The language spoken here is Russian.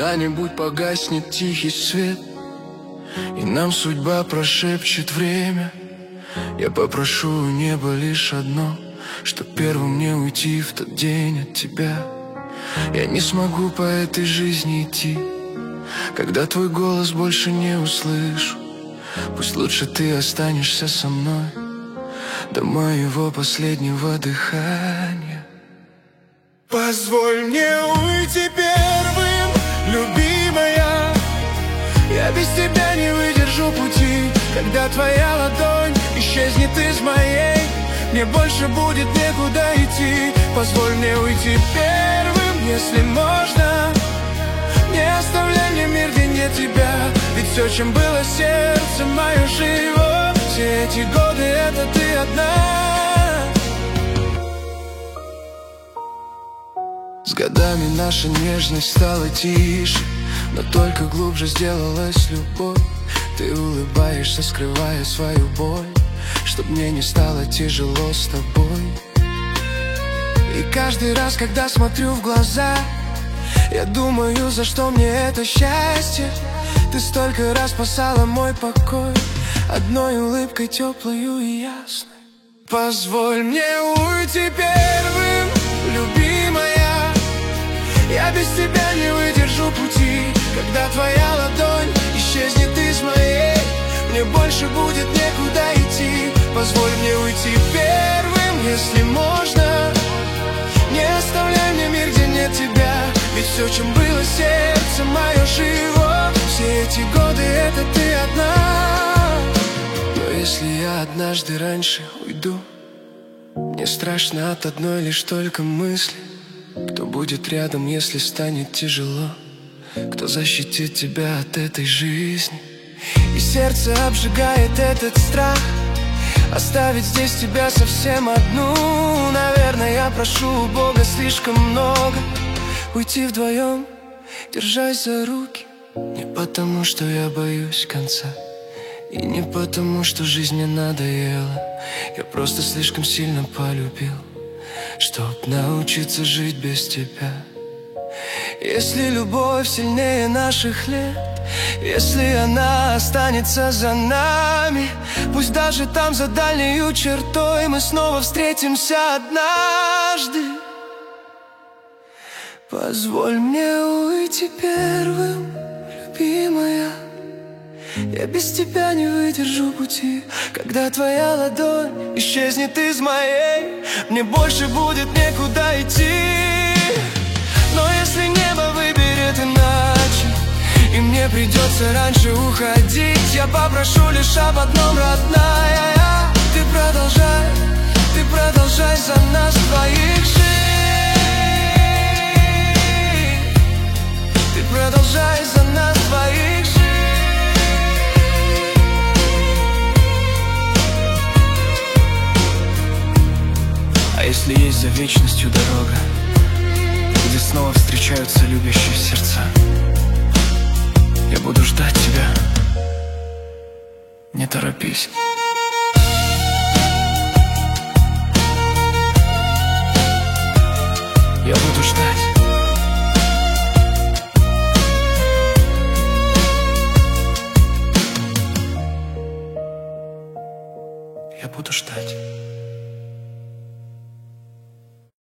когда-нибудь погаснет тихий свет, и нам судьба прошепчет время, я попрошу у неба лишь одно, чтоб первым не уйти в тот день от тебя. Я не смогу по этой жизни идти, когда твой голос больше не услышу. Пусть лучше ты останешься со мной до моего последнего дыхания. Позволь мне уйти первым, любимая. Я без тебя не выдержу пути, когда твоя ладонь исчезнет из моей. Мне больше будет некуда идти. Позволь мне уйти первым, если можно. Не оставляй мне мир, где нет тебя, ведь все, чем было сердце мое, живо. Все эти годы это ты одна. С годами наша нежность стала тише, но только глубже сделалась любовь. Ты улыбаешься, скрывая свою боль, чтоб мне не стало тяжело с тобой. И каждый раз, когда смотрю в глаза, я думаю, за что мне это счастье. Ты столько раз спасала мой покой одной улыбкой теплою и ясной. Позволь мне уйти первым, любимая. Я без тебя не выдержу пути, когда твоя ладонь исчезнет из моей. Мне больше будет некуда идти. Позволь мне уйти первым, если можно. Не оставляй мне мир, где нет тебя, ведь все, чем было сердце мое, живо. Все эти годы это ты одна. Но если я однажды раньше уйду, мне страшно от одной лишь только мысли. Кто будет рядом, если станет тяжело? Кто защитит тебя от этой жизни? И сердце обжигает этот страх, оставить здесь тебя совсем одну. Наверное, я прошу у Бога слишком много. Уйти вдвоем, держась за руки. Не потому, что я боюсь конца, и не потому, что жизнь мне надоела. Я просто слишком сильно полюбил, чтоб научиться жить без тебя. Если любовь сильнее наших лет, если она останется за нами, пусть даже там за дальней чертой мы снова встретимся однажды. Позволь мне уйти первым, любимая. Я без тебя не выдержу пути, когда твоя ладонь исчезнет из моей. Мне больше будет некуда идти. Но если небо выберет иначе, и мне придется раньше уходить, я попрошу лишь об одном, родная. Ты продолжай за нас двоих жить. Ты продолжай за нас двоих жить. А если есть за вечностью дорога, где снова встречаются любящие сердца, я буду ждать тебя, не торопись. Я буду ждать. Я буду ждать.